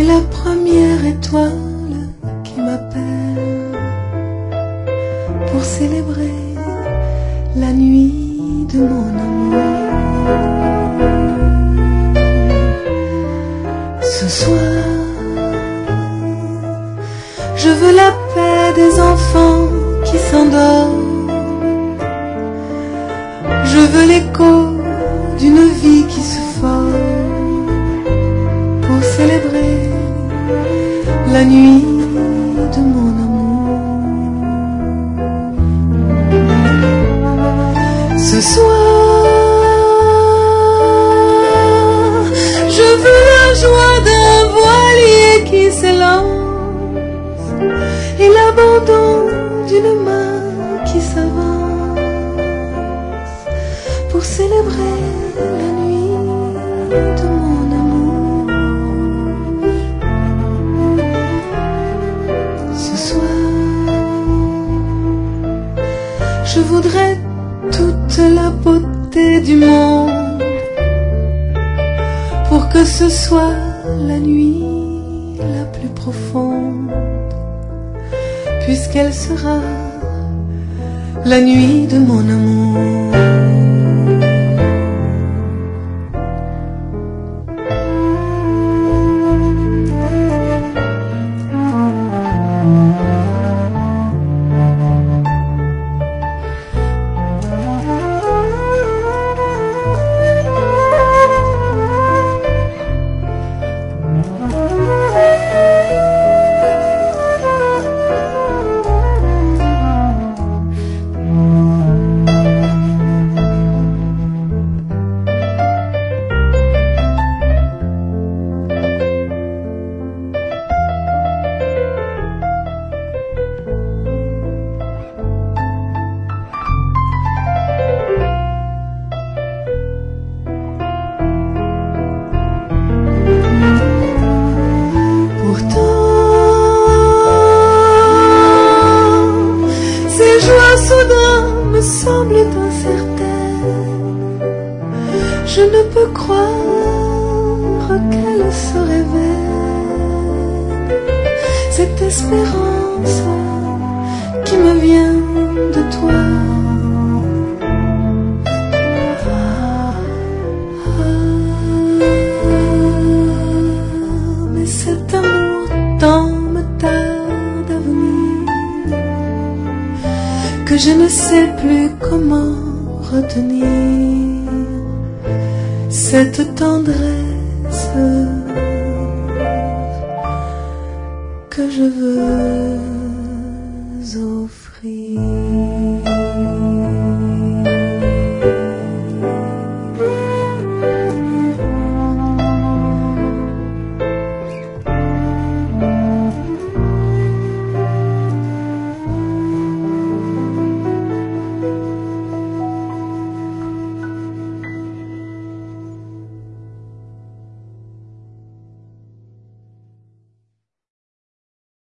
et la première étoile qui m'appelle pour célébrer la nuit de mon amour. Ce soir, je veux la paix des enfants qui s'endorment. Je veux l'écho d'une vie qui se forme pour célébrer la nuit de mon amour. Ce soir, je veux la joie d'un voilier qui s'élance et l'abandon d'une main qui s'avance pour célébrer la nuit de mon amour. Ce soir, je voudrais toute la beauté du monde pour que ce soit la nuit la plus profonde, puisqu'elle sera la nuit de mon amour. Semblent incertaines, je ne peux croire qu'elle se révèle, cette espérance qui me vient de toi. Mais cet amour tant me tarde à venir que je ne sais plus comment retenir cette tendresse que je veux offrir.